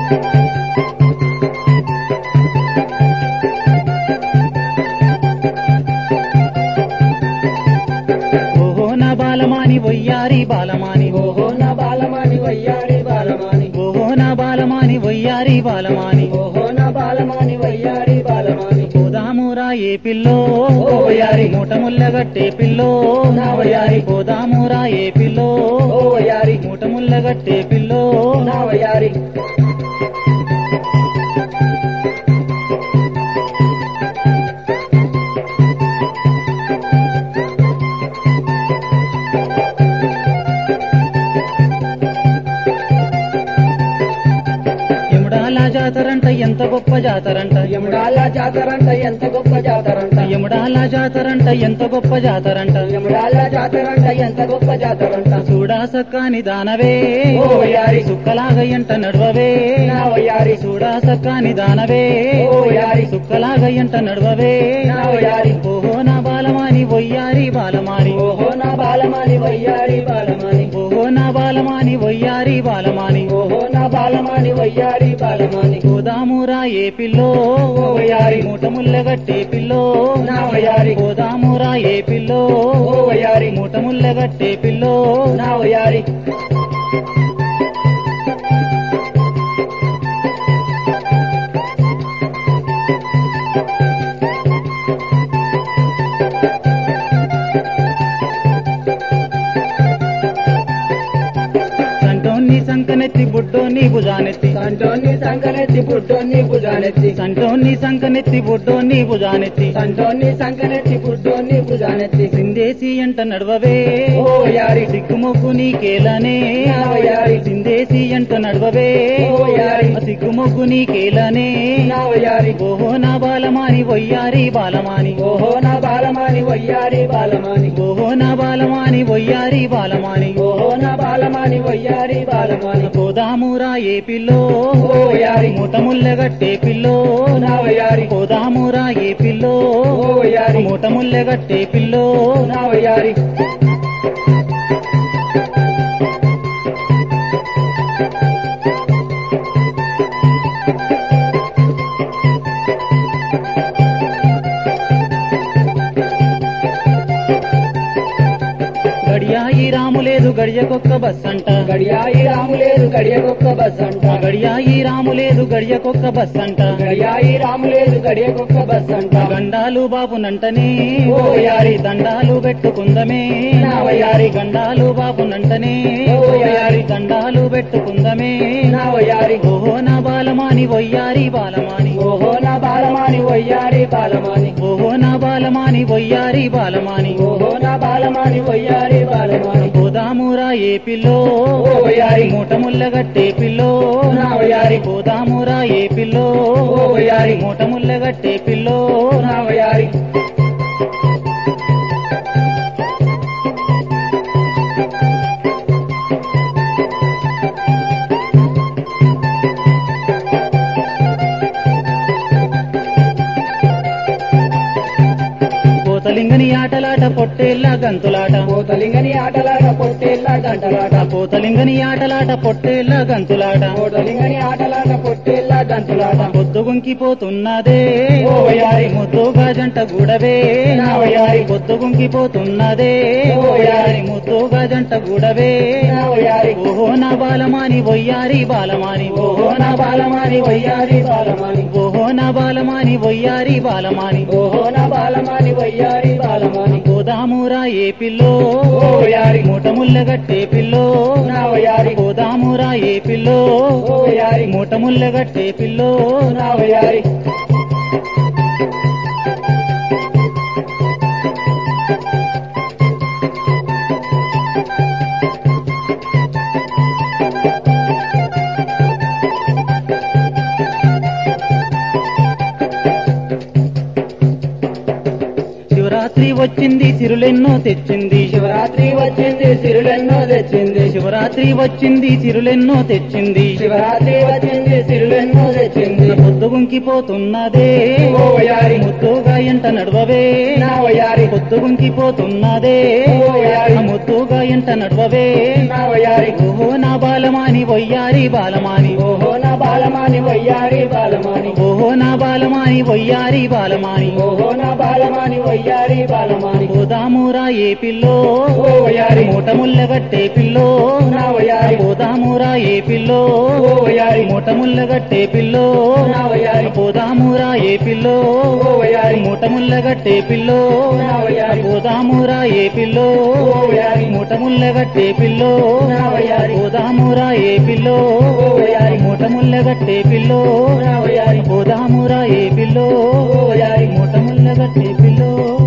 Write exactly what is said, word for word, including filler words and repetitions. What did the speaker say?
బాలమాని వయ్యారి బాలమాని ఓహో నా బాలమాని వయ్యారి బాలమాని ఓహో నా బాలమాని వయ్యారి బాలమాని ఓహో నా బాలమాని వయ్యారి బాలమాని పోదామురా ఏ పిల్లో ఓ వయ్యారి మూట ముల్లగట్టే పిల్లో నా వయ్యారి పోదామురా ఏ పిల్లో ఓ వయ్యారి మూట ముల్లగట్టే పిల్లో నా వయ్యారి యముడాల జాతరంట ఎంత గొప్ప జాతరంట యముడాల జాతరంట ఎంత గొప్ప జాతరంట యముడాల జాతరంట ఎంత గొప్ప జాతరంట యముడాల జాతరంట ఎంత గొప్ప జాతరంట చూడా సక్కాని దానవే ఓ వయ్యారి సుక్కలాగయ్యంట నడవవే నా వయ్యారి చూడా సక్కాని దానవే ఓ వయ్యారి సుక్కలాగయ్యంట నడవవే నా వయ్యారి ఓహో నా బాలమాని వయ్యారి బాలమాని ఓహో నా బాలమాని వయ్యారి బాలమాని ఓహో నా బాలమాని వయ్యారి బాలమాని ఓహో నా బాలమాని వయ్యారి బాలమాని పోదామురా ఏ పిల్లో ఓ వయ్యారి మూట ముల్లగట్టే పిల్లో నా వయ్యారి పోదామురా ఏ పిల్లో ఓ వయ్యారి మూట ముల్లగట్టే పిల్లో నా వయ్యారి సంటోన్ని సంకనెత్తి బుడ్డోని భుజానెత్తి సంటోన్ని సంకనెత్తి పుట్టోన్ని భుజానెత్తి సంటోన్ని సంకనెత్తి బుడ్డోని భుజానెత్తి సంటోన్ని సంకనెత్తి పుట్టోన్ని భుజానెత్తి సిందేసి ఎంట నడవవే ఓ వయ్యారి సిగ్గుమొగ్గు నీకేలనే నా వయ్యారి సిందేసి ఎంట నడవవే ఓ వయ్యారి సిగ్గుమొగ్గు నీకేలనే నా వయ్యారి ఓహో నా బాలమాని వయ్యారి బాలమాని ఓహో నా బాలమాని వయ్యారి బాలమాని ఓహో నా బాలమాని వయ్యారి బాలమాని ఓహో నా బాలమాని వయ్యారి బాలమాని పోదామురా ఏ పిల్లో ఓ వయ్యారి మూట ముల్లగట్టే పిల్లో నా వయ్యారి పోదామురా ఏ పిల్లో ఓ వయ్యారి మూట ముల్లగట్టే పిల్లో నా వయ్యారి గడియాయి రాము లేదు గడియకొక్క బస్ అంట గడియాయి రాము లేదు గడియకొక్క బస్ అంట గడియాయి రాము లేదు గడియకొక్క బస్ అంట గడియాయి రాము లేదు గడియకొక్క బస్ అంట గండాలు బాబునంటనే ఓ వయ్యారి దండాలు పెట్టుకుందమే నా వయ్యారి గండాలు బాబునంటనే ఓ వయ్యారి దండాలు పెట్టుకుందమే నా వయ్యారి ఓహో నా బాలమాని వయ్యారి బాలమాని ఓహో నా బాలమాని వయ్యారి బాలమాని ఓహో నా బాలమాని వయ్యారి బాలమాని ఓహో నా బాలమాని వయ్యారి బాలమాని పోదామురా ఏ పిల్లో ఓ వయ్యారి మూట ముల్లగట్టే పిల్లో నా వయ్యారి పోదామురా ఏ పిల్లో ఓ వయ్యారి మూట ముల్లగట్టే పిల్లో నా వయ్యారి పోతలింగని ఆటలాట పొట్టేళ్ళ గంతులాట పోతలింగని ఆటలాట పొట్టేళ్ళ గంటలాట పోతలింగని ఆటలాట పొట్టేళ్ళ గంతులాట పోతలింగని ఆటలాట పొట్టేళ్ళ గంతులాట పొద్దుగుంకిపోతున్నదే ఓ వయ్యారి ముద్దుగా జంట గూడవే నా వయ్యారి పొద్దుగుంకిపోతున్నదే ఓ వయ్యారి ముద్దుగా జంట గూడవే నా వయ్యారి ఓహో నా బాలమాని వయ్యారి బాలమాని ఓహో నా బాలమాని వయ్యారి బాలమాని ఓహో నా బాలమాని వయ్యారి బాలమాని ఓహో నా బాలమాని వయ్యారి బాలమాని పోదామురా ఏ పిల్లో ఓ వయ్యారి మూట ముల్లగట్టే పిల్లో నా వయ్యారి పోదామురా ఏ పిల్లో ఓ వయ్యారి మూట ముల్లగట్టే పిల్లో నా వయ్యారి శివరాత్రి వచ్చింది సిరులెన్నో తెచ్చింది శివరాత్రి వచ్చింది సిరులెన్నో తెచ్చింది శివరాత్రి వచ్చింది సిరులెన్నో తెచ్చింది శివరాత్రి వచ్చింది సిరులెన్నో తెచ్చింది పొద్దుగుంకిపోతున్నదే ఓ వయ్యారి ముద్దుగా ఎంట నడవవే నా వయ్యారి పొద్దుగుంకిపోతున్నదే ఓ వయ్యారి ముద్దుగా ఎంట నడవవే నా వయ్యారి ఓహో నా బాలమాని వయ్యారి బాలమాని ఓహో నా బాలమాని వయ్యారి బాలమాని ఓహో నా బాలమాని వయ్యారి బాలమాని ఓహో నా బాలమాని వయ్యారి బాలమాని పోదామురా ఏ పిల్లో ఓ వయ్యారి మూట ముల్లగట్టే పిల్లో నా వయ్యారి పోదామురా ఏ పిల్లో ఓ వయ్యారి మూట ముల్లగట్టే పిల్లో నా వయ్యారి పోదామురా ఏ పిల్లో ఓ వయ్యారి మూట ముల్లగట్టే పిల్లో నా వయ్యారి పోదామురా ఏ పిల్లో ఓ వయ్యారి మూట ముల్లగట్టే పిల్లో నా వయ్యారి పోదామురా ఏ పిల్లో ఓ వయ్యారి మూట ముల్లగట్టే పిల్లో నా వయ్యారి పోదామురా ఏ పిల్లో ఓ వయ్యారి మూట ముల్లగట్టే పిల్లో